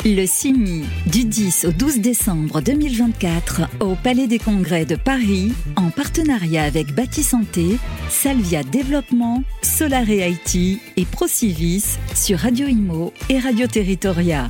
Le CIMI, du 10 au 12 décembre 2024, au Palais des Congrès de Paris, en partenariat avec Bâti Santé, Salvia Développement, Solare IT et Procivis sur Radio Imo et Radio Territoria.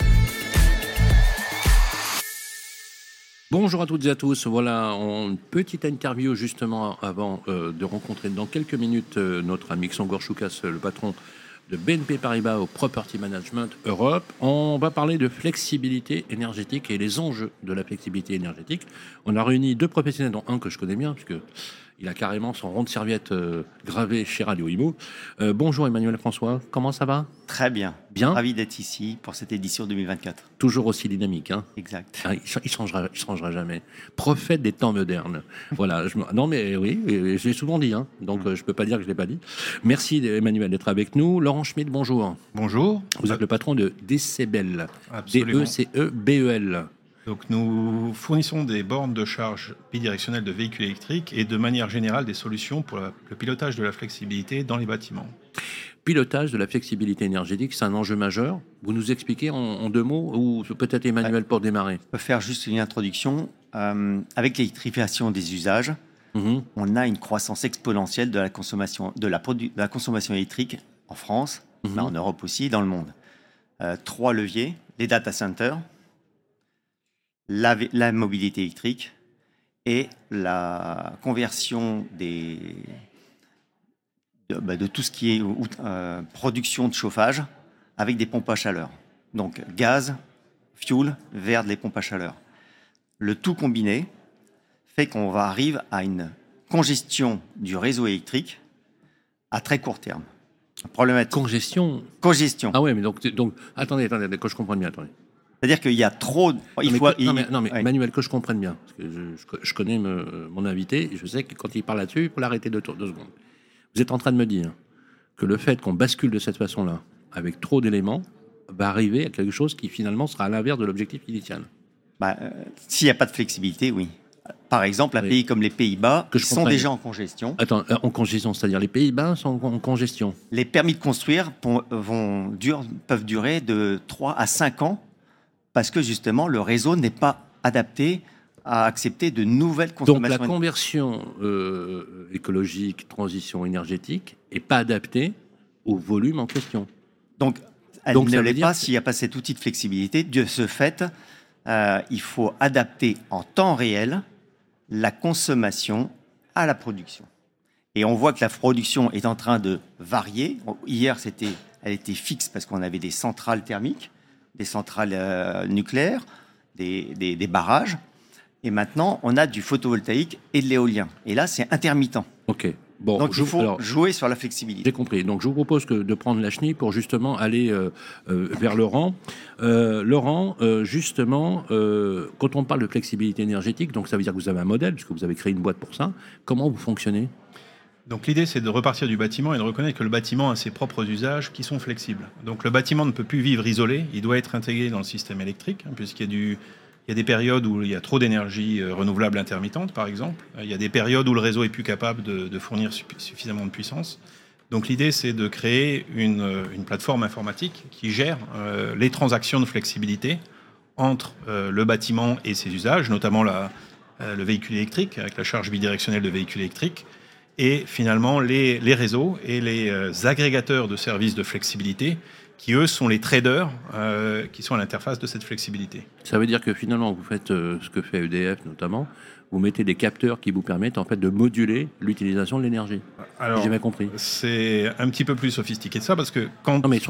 Bonjour à toutes et à tous, voilà une petite interview justement avant de rencontrer dans quelques minutes notre ami Xangor Choukas, le patron de BNP Paribas au Property Management Europe. On va parler de flexibilité énergétique et les enjeux de la flexibilité énergétique. On a réuni deux professionnels, dont un que je connais bien, puisque il a carrément son rond de serviette gravé chez Radio Imo. Bonjour Emmanuel François, comment ça va ? Très bien. Bien. Ravi d'être ici pour cette édition 2024. Toujours aussi dynamique, hein ? Exact. Ah, il changera jamais. Prophète des temps modernes. Voilà. Non mais oui, je l'ai souvent dit, hein, donc je peux pas dire que je l'ai pas dit. Merci Emmanuel d'être avec nous. Laurent Schmitt, bonjour. Bonjour. Vous êtes le patron de Decebel. Absolument. DECEBEL. Donc nous fournissons des bornes de charge bidirectionnelles de véhicules électriques et de manière générale des solutions pour le pilotage de la flexibilité dans les bâtiments. Pilotage de la flexibilité énergétique, c'est un enjeu majeur. Vous nous expliquez en deux mots, ou peut-être Emmanuel pour démarrer. Je peux faire juste une introduction. Avec l'électrification des usages, on a une croissance exponentielle de la consommation, de la consommation électrique en France, mais en Europe aussi, dans le monde. 3 leviers, les data centers, la mobilité électrique et la conversion de tout ce qui est production de chauffage avec des pompes à chaleur. Donc gaz, fuel vers les pompes à chaleur. Le tout combiné fait qu'on arrive à une congestion du réseau électrique à très court terme. Problématique. Congestion. Congestion. Ah ouais, mais donc attendez, que je comprenne bien, attendez. C'est-à-dire qu'il y a trop... Non mais Emmanuel, que je comprenne bien, parce que je connais mon invité, et je sais que quand il parle là-dessus, il faut l'arrêter 2 secondes. Vous êtes en train de me dire que le fait qu'on bascule de cette façon-là, avec trop d'éléments, va arriver à quelque chose qui finalement sera à l'inverse de l'objectif initial. S'il n'y a pas de flexibilité, oui. Par exemple, un pays comme les Pays-Bas sont déjà en congestion. Attends, en congestion, c'est-à-dire les Pays-Bas sont en congestion. Les permis de construire peuvent durer de 3 à 5 ans parce que justement, le réseau n'est pas adapté à accepter de nouvelles consommations. Donc la conversion écologique, transition énergétique, n'est pas adaptée au volume en question. Donc elle ne l'est pas s'il n'y a pas cet outil de flexibilité. De ce fait, il faut adapter en temps réel la consommation à la production. Et on voit que la production est en train de varier. Hier, elle était fixe parce qu'on avait des centrales thermiques, des centrales nucléaires, des barrages. Et maintenant, on a du photovoltaïque et de l'éolien. Et là, c'est intermittent. OK. Bon, donc, il faut jouer sur la flexibilité. J'ai compris. Donc, je vous propose de prendre la chenille pour justement aller vers Laurent. Laurent, justement, quand on parle de flexibilité énergétique, donc ça veut dire que vous avez un modèle, puisque vous avez créé une boîte pour ça. Comment vous fonctionnez ? Donc l'idée, c'est de repartir du bâtiment et de reconnaître que le bâtiment a ses propres usages qui sont flexibles. Donc le bâtiment ne peut plus vivre isolé, il doit être intégré dans le système électrique, puisqu'il y a des périodes où il y a trop d'énergie renouvelable intermittente, par exemple. Il y a des périodes où le réseau est plus capable de fournir suffisamment de puissance. Donc l'idée, c'est de créer une plateforme informatique qui gère les transactions de flexibilité entre le bâtiment et ses usages, notamment le véhicule électrique, avec la charge bidirectionnelle de véhicule électrique, et finalement les réseaux et les agrégateurs de services de flexibilité qui, eux, sont les traders qui sont à l'interface de cette flexibilité. Ça veut dire que finalement, vous faites ce que fait EDF notamment, vous mettez des capteurs qui vous permettent en fait de moduler l'utilisation de l'énergie. Alors, j'ai bien compris. C'est un petit peu plus sophistiqué de ça, parce que sur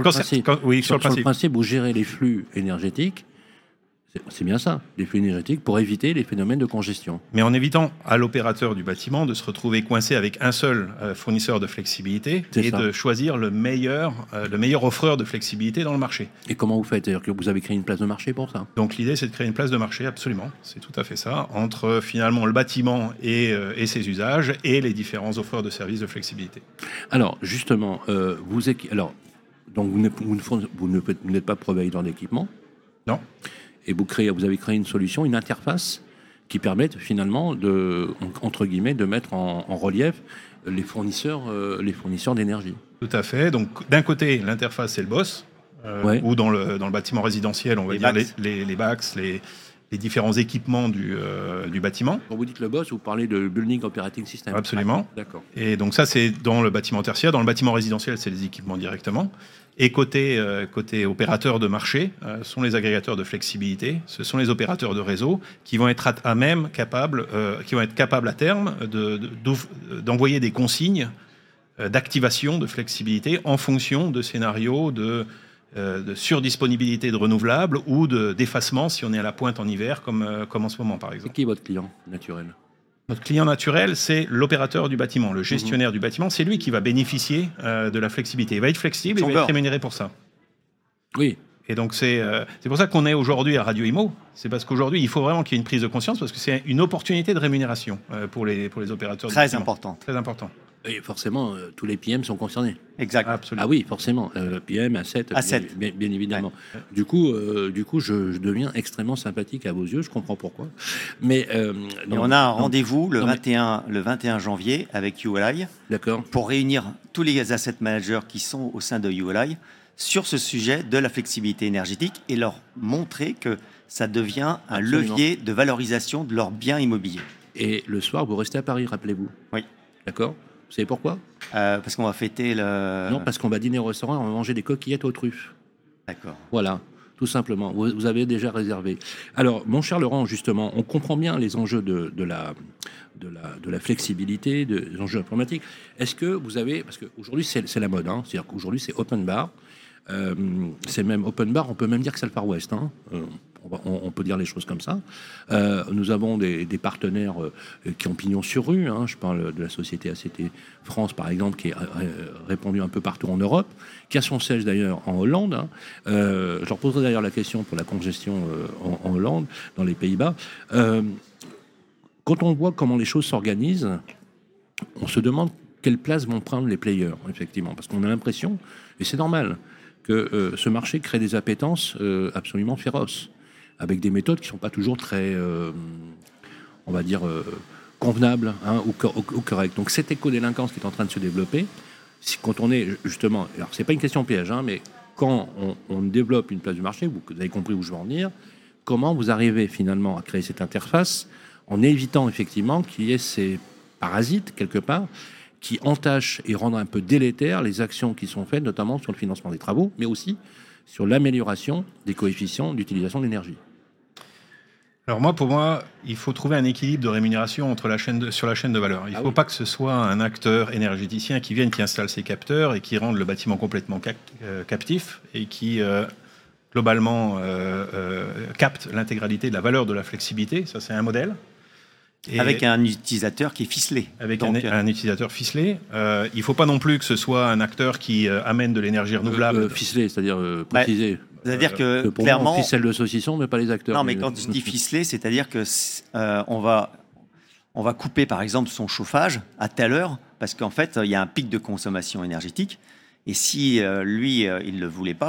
le principe, vous gérez les flux énergétiques. C'est bien ça, les flux énergétiques, pour éviter les phénomènes de congestion. Mais en évitant à l'opérateur du bâtiment de se retrouver coincé avec un seul fournisseur de flexibilité de choisir le meilleur offreur de flexibilité dans le marché. Et comment vous faites ? C'est-à-dire que vous avez créé une place de marché pour ça ? Donc l'idée, c'est de créer une place de marché, absolument. C'est tout à fait ça, entre finalement le bâtiment et ses usages et les différents offreurs de services de flexibilité. Alors, justement, vous n'êtes pas provider d'équipement ? Non. Et vous avez créé une solution, une interface qui permet finalement de, entre guillemets, de mettre en relief les fournisseurs d'énergie. Tout à fait. Donc d'un côté, l'interface, c'est le boss. ou dans le bâtiment résidentiel, on va dire les BACS, les différents équipements du bâtiment. Quand vous dites le BOSS, vous parlez de Building Operating System. Absolument. D'accord. Et donc ça, c'est dans le bâtiment tertiaire. Dans le bâtiment résidentiel, c'est les équipements directement. Et côté opérateurs de marché, sont les agrégateurs de flexibilité, ce sont les opérateurs de réseau qui vont être capables à terme d'envoyer des consignes d'activation de flexibilité en fonction de scénarios de surdisponibilité de renouvelables ou d'effacement si on est à la pointe en hiver, comme en ce moment par exemple. C'est qui votre client naturel ? Notre client naturel, c'est l'opérateur du bâtiment, le gestionnaire du bâtiment. C'est lui qui va bénéficier de la flexibilité. Il va être flexible et il va être rémunéré pour ça. Oui. Et donc, c'est pour ça qu'on est aujourd'hui à Radio Imo. C'est parce qu'aujourd'hui, il faut vraiment qu'il y ait une prise de conscience parce que c'est une opportunité de rémunération pour les opérateurs du bâtiment. Très important. Et forcément, tous les PM sont concernés. Exact. Absolument. Ah oui, forcément. PM, A7, bien évidemment. Ouais. Du coup, je deviens extrêmement sympathique à vos yeux. Je comprends pourquoi. Mais on a un rendez-vous le 21 janvier avec ULI. D'accord. Pour réunir tous les asset managers qui sont au sein de ULI sur ce sujet de la flexibilité énergétique et leur montrer que ça devient un levier de valorisation de leurs biens immobiliers. Et le soir, vous restez à Paris, rappelez-vous. Oui. D'accord. Vous savez pourquoi ? Parce qu'on va fêter le... Non, parce qu'on va dîner au restaurant, on va manger des coquillettes aux truffes. D'accord. Voilà, tout simplement. Vous avez déjà réservé. Alors, mon cher Laurent, justement, on comprend bien les enjeux de la flexibilité, des enjeux informatiques. Est-ce que vous avez... Parce qu'aujourd'hui, c'est la mode. C'est-à-dire qu'aujourd'hui, c'est open bar. C'est même open bar, on peut même dire que c'est le Far West. On peut dire les choses comme ça. Nous avons des partenaires qui ont pignon sur rue. Je parle de la société ACT France, par exemple, qui est répandue un peu partout en Europe, qui a son siège d'ailleurs en Hollande. Je leur poserai d'ailleurs la question pour la congestion en Hollande, dans les Pays-Bas. Quand on voit comment les choses s'organisent, on se demande quelle place vont prendre les players, effectivement, parce qu'on a l'impression, et c'est normal, que ce marché crée des appétences absolument féroces, avec des méthodes qui ne sont pas toujours très, on va dire, convenables ou correctes. Donc cette éco-délinquance qui est en train de se développer, quand on est justement... Alors c'est pas une question piège, mais quand on développe une place du marché, vous avez compris où je veux en venir, comment vous arrivez finalement à créer cette interface en évitant effectivement qu'il y ait ces parasites, quelque part, qui entachent et rendent un peu délétères les actions qui sont faites, notamment sur le financement des travaux, mais aussi sur l'amélioration des coefficients d'utilisation de l'énergie. Alors pour moi, il faut trouver un équilibre de rémunération sur la chaîne de valeur. Il ne faut pas que ce soit un acteur énergéticien qui vienne, qui installe ses capteurs et qui rende le bâtiment complètement captif et qui, globalement, capte l'intégralité de la valeur de la flexibilité. Ça, c'est un modèle. Et avec un utilisateur qui est ficelé. Avec un utilisateur ficelé. Il ne faut pas non plus que ce soit un acteur qui amène de l'énergie renouvelable. Ficelé, c'est-à-dire précisé. C'est-à-dire que pour clairement... moi, on ficelle le saucisson, mais pas les acteurs. Non, mais quand tu dis ficelé, c'est-à-dire que on va couper, par exemple, son chauffage à telle heure, parce qu'en fait, il y a un pic de consommation énergétique. Et si lui, il ne le voulait pas,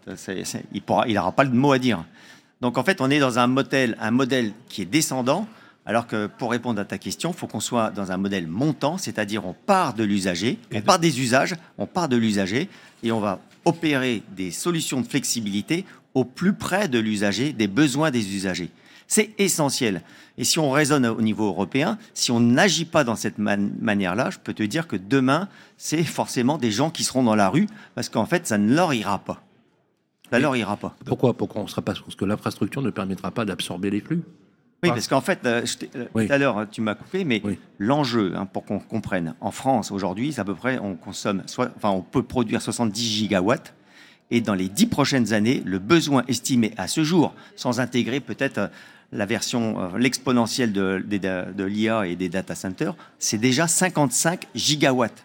il n'aura pas le mot à dire. Donc en fait, on est dans un modèle qui est descendant, alors que pour répondre à ta question, il faut qu'on soit dans un modèle montant, c'est-à-dire on part de l'usager, on part des usages, on part de l'usager, et on va opérer des solutions de flexibilité au plus près de l'usager, des besoins des usagers. C'est essentiel. Et si on raisonne au niveau européen, si on n'agit pas dans cette manière-là, je peux te dire que demain, c'est forcément des gens qui seront dans la rue, parce qu'en fait, ça ne leur ira pas. Ça ne leur ira pas. Pourquoi on sera pas, parce que l'infrastructure ne permettra pas d'absorber les flux. Oui, parce qu'en fait, tout à l'heure, tu m'as coupé, mais l'enjeu, pour qu'on comprenne, en France, aujourd'hui, c'est à peu près, on peut produire 70 gigawatts, et dans les 10 prochaines années, le besoin estimé à ce jour, sans intégrer peut-être la version, l'exponentielle de l'IA et des data centers, c'est déjà 55 gigawatts.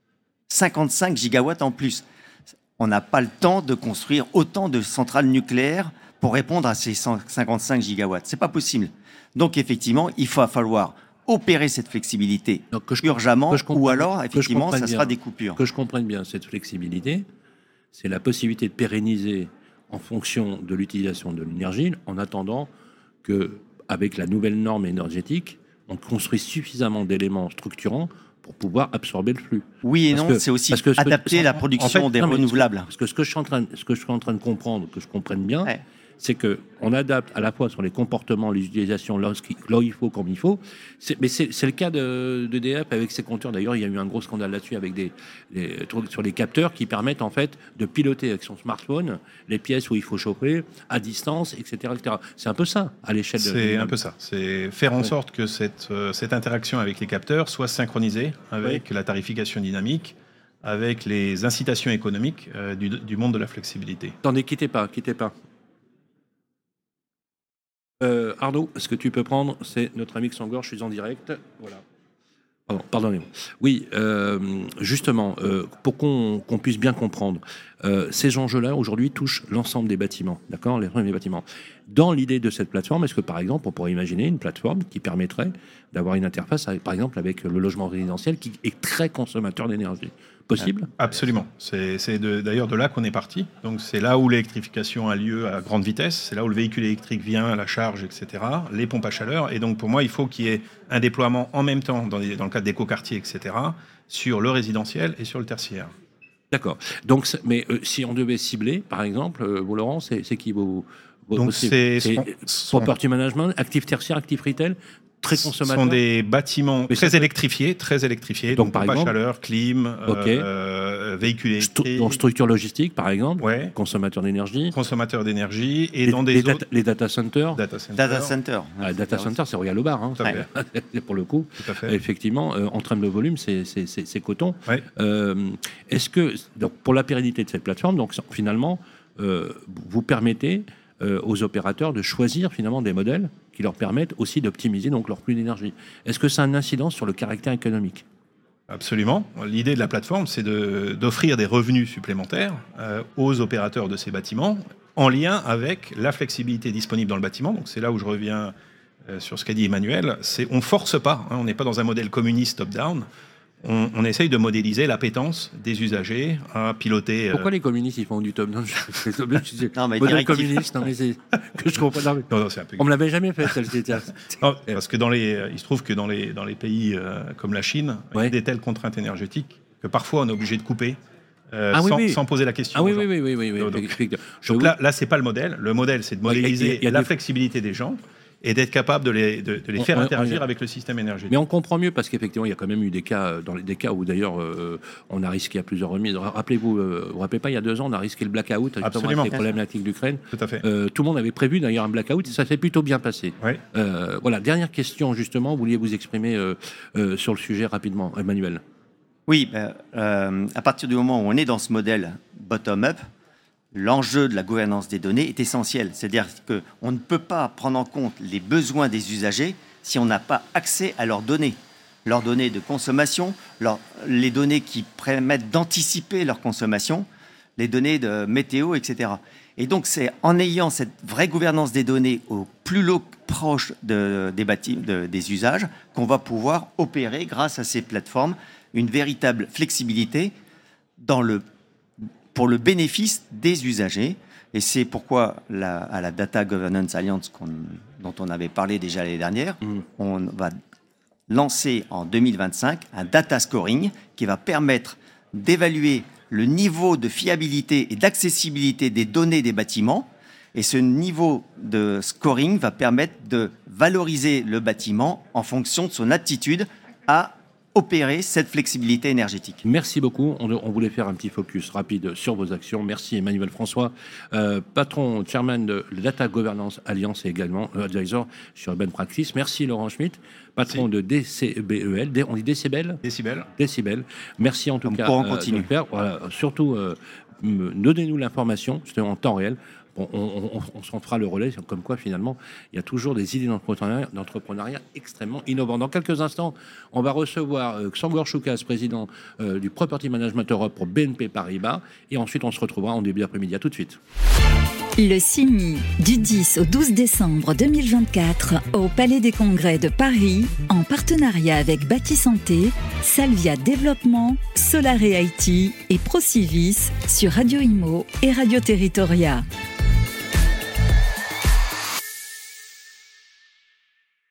55 gigawatts en plus. On n'a pas le temps de construire autant de centrales nucléaires pour répondre à ces 55 gigawatts. C'est pas possible. Donc, effectivement, il va falloir opérer cette flexibilité urgemment, ou alors, effectivement, ça sera des coupures. Que je comprenne bien, cette flexibilité, c'est la possibilité de pérenniser en fonction de l'utilisation de l'énergie, en attendant qu'avec la nouvelle norme énergétique, on construise suffisamment d'éléments structurants pour pouvoir absorber le flux. Oui et non, c'est aussi adapter la production des renouvelables. Parce que ce que je suis en train de comprendre, que je comprenne bien, c'est qu'on adapte à la fois sur les comportements, les utilisations, là où il faut, comme il faut. Mais c'est le cas d'EDF avec ses compteurs. D'ailleurs, il y a eu un gros scandale là-dessus avec sur les capteurs qui permettent en fait de piloter avec son smartphone les pièces où il faut chauffer à distance, etc. etc. C'est un peu ça à l'échelle de... C'est un peu ça. C'est faire en sorte que cette interaction avec les capteurs soit synchronisée avec la tarification dynamique, avec les incitations économiques du monde de la flexibilité. Attendez, quittez pas. Arnaud, est-ce que tu peux prendre? C'est notre ami Xangor, je suis en direct. Voilà. Pardonnez-moi. Oui, justement, pour qu'on puisse bien comprendre, ces enjeux-là, aujourd'hui, touchent l'ensemble des bâtiments, d'accord? Les bâtiments. Dans l'idée de cette plateforme, est-ce que, par exemple, on pourrait imaginer une plateforme qui permettrait d'avoir une interface, par exemple, avec le logement résidentiel qui est très consommateur d'énergie? Possible? Absolument. C'est d'ailleurs de là qu'on est parti. Donc c'est là où l'électrification a lieu à grande vitesse, c'est là où le véhicule électrique vient à la charge, etc. Les pompes à chaleur. Et donc pour moi, il faut qu'il y ait un déploiement en même temps, dans le cadre d'écoquartiers, etc., sur le résidentiel et sur le tertiaire. D'accord. Donc, mais si on devait cibler, par exemple, vous Laurent, c'est qui vos donc c'est property management, actif tertiaire, actif retail, très consommateurs. Ce sont des bâtiments très électrifiés. Donc par exemple, chaleur, clim, véhicules électriques. Dans structure logistique, par exemple, consommateurs d'énergie. Et dans des autres... Les data centers. Data center. Data center, c'est Royal au bar, hein. Pour le coup. Tout à fait. Effectivement, en termes de volume, c'est coton. Ouais. Est-ce que, donc, pour la pérennité de cette plateforme, donc, finalement, vous permettez aux opérateurs de choisir finalement des modèles qui leur permettent aussi d'optimiser donc leur flux d'énergie. Est-ce que ça a une incidence sur le caractère économique? Absolument. L'idée de la plateforme, c'est d'offrir des revenus supplémentaires aux opérateurs de ces bâtiments en lien avec la flexibilité disponible dans le bâtiment. Donc c'est là où je reviens sur ce qu'a dit Emmanuel. On ne force pas, on n'est pas dans un modèle communiste top-down. On essaye de modéliser l'appétence des usagers à piloter... Pourquoi les communistes, ils font du top-down? Non, mais modèle communiste, non, mais c'est que je comprends. Non, c'est un peu... On me l'avait jamais fait, celle-ci. Parce que il se trouve que dans les pays comme la Chine, il y a des telles contraintes énergétiques que parfois on est obligé de couper sans poser la question. Oui. Donc là, c'est pas le modèle. Le modèle, c'est de modéliser la flexibilité des gens et d'être capable de les faire interagir avec le système énergétique. Mais on comprend mieux parce qu'effectivement, il y a quand même eu des cas où d'ailleurs on a risqué à plusieurs remises. Rappelez-vous, vous ne rappelez pas, il y a 2 ans, on a risqué le blackout justement avec les problématiques d'Ukraine. Tout à fait. Tout le monde avait prévu d'ailleurs un blackout et ça s'est plutôt bien passé. Ouais. Voilà, dernière question justement, vous vouliez vous exprimer sur le sujet rapidement, Emmanuel. Oui, à partir du moment où on est dans ce modèle bottom-up, l'enjeu de la gouvernance des données est essentiel. C'est-à-dire qu'on ne peut pas prendre en compte les besoins des usagers si on n'a pas accès à leurs données de consommation, les données qui permettent d'anticiper leur consommation, les données de météo, etc. Et donc, c'est en ayant cette vraie gouvernance des données au plus proche des usages qu'on va pouvoir opérer, grâce à ces plateformes, une véritable flexibilité pour le bénéfice des usagers. Et c'est pourquoi, à la Data Governance Alliance dont on avait parlé déjà l'année dernière, on va lancer en 2025 un data scoring qui va permettre d'évaluer le niveau de fiabilité et d'accessibilité des données des bâtiments. Et ce niveau de scoring va permettre de valoriser le bâtiment en fonction de son aptitude à opérer cette flexibilité énergétique. Merci beaucoup. On voulait faire un petit focus rapide sur vos actions. Merci Emmanuel François, patron, chairman de la Data Governance Alliance et également advisor sur Urban Practice. Merci Laurent Schmitt, patron de DCBEL. On dit Décibel ? Décibel. Merci en tout cas de le faire. Voilà, surtout, donnez-nous l'information, justement en temps réel. On s'en fera le relais, comme quoi finalement il y a toujours des idées d'entrepreneuriat extrêmement innovantes. Dans quelques instants, on va recevoir Xangor Choukas, président du Property Management Europe pour BNP Paribas, et ensuite on se retrouvera en début d'après-midi. À tout de suite. Le CIMI, du 10 au 12 décembre 2024 au Palais des Congrès de Paris, en partenariat avec Bâti Santé, Salvia Développement, Solaré IT et Procivis sur Radio Imo et Radio Territoria.